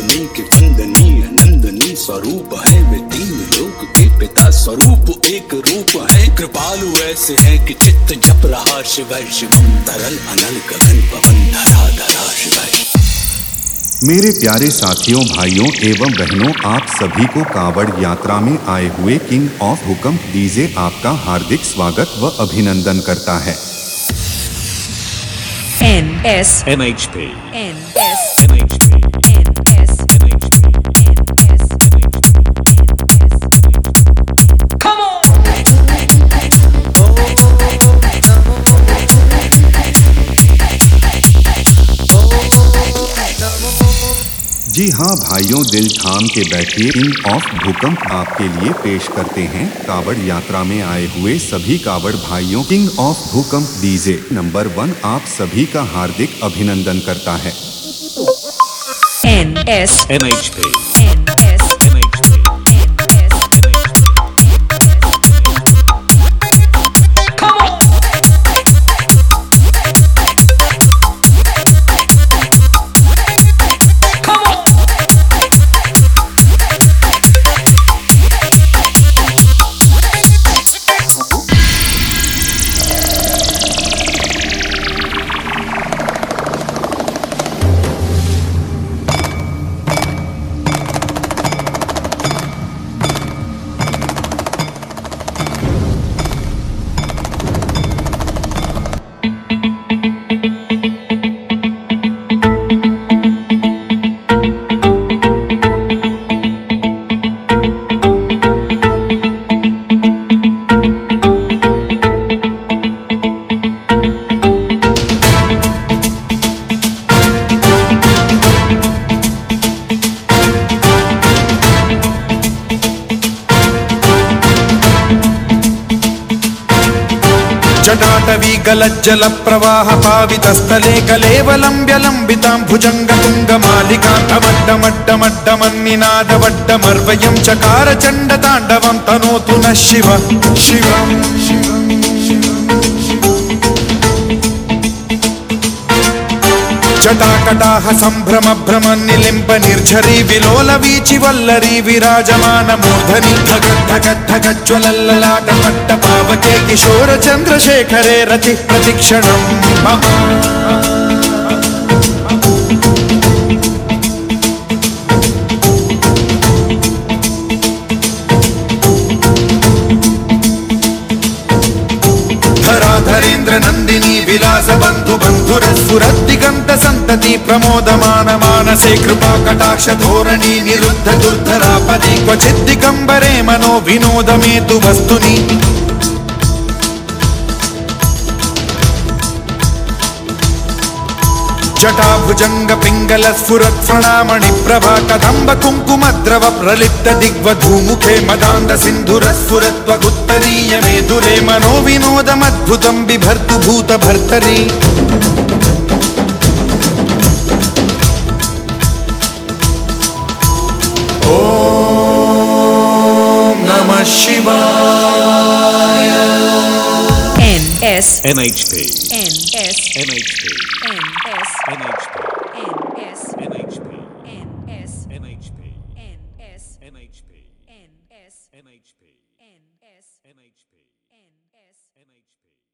जननी के वंदनीय नंदनी स्वरूप है वे, तीन लोक के पिता स्वरूप एक रूप है। कृपालु ऐसे है कि चित्त जप रहा शिवै शिवम, तरल अनल गगन पवन धरा धरा शिवै। मेरे प्यारे साथियों, भाइयों एवं बहनों, आप सभी को कांवड़ यात्रा में आए हुए किंग ऑफ भूकंप डीजे आपका हार्दिक स्वागत व अभिनंदन करता है। NSMHP जी हाँ भाइयों, दिल थाम के बैठिए। किंग ऑफ भूकंप आपके लिए पेश करते हैं कांवड़ यात्रा में आए हुए सभी कांवड़ भाइयों। King of Bhukamp DJ number 1 आप सभी का हार्दिक अभिनंदन करता है। NSMHP जटाटवी गलज्जल प्रवाह पावितस्थले कलेवलम्ब्य लम्बितां भुजंग तुंग मालिकान्तमड्डमड्डमन्निनादवड्डमर्वयं चकार चण्ड ताण्डवं तनोतु नः शिव शिवम्। जटाकटाह संभ्रम भ्रम निलिम्ब निर्झरी विलोल वीचि वल्लरी विराजमान मूर्धनि धगत् धगत् धगज्ज्वलल्ललाट पट्ट पावके किशोर चंद्रशेखरे रति प्रतिक्षणं मम। धराधरेन्द्र नंदिनी विलास बंधु बंधुरस्फुरद्दिगंत संतति प्रमोदमान मानसे कृपा कटाक्ष धोरणी निरुद्ध दुर्धरापदे क्वचित् दिगंबरे मनो विनोदमेतु वस्तुनि। जटाभुजंग पिंगल स्फुरत् फणामणि प्रभा कदंब कुंकुमद्रव प्रलिप्त दिग्वधूमुखे मदान्ध सिंधुर स्फुरत्वगुत्तरीय मेधुरे मनो विनोदमद्भुतं बिभर्तु भूत भर्तरि। ओम नमः शिवाय। NSMHP NSMHP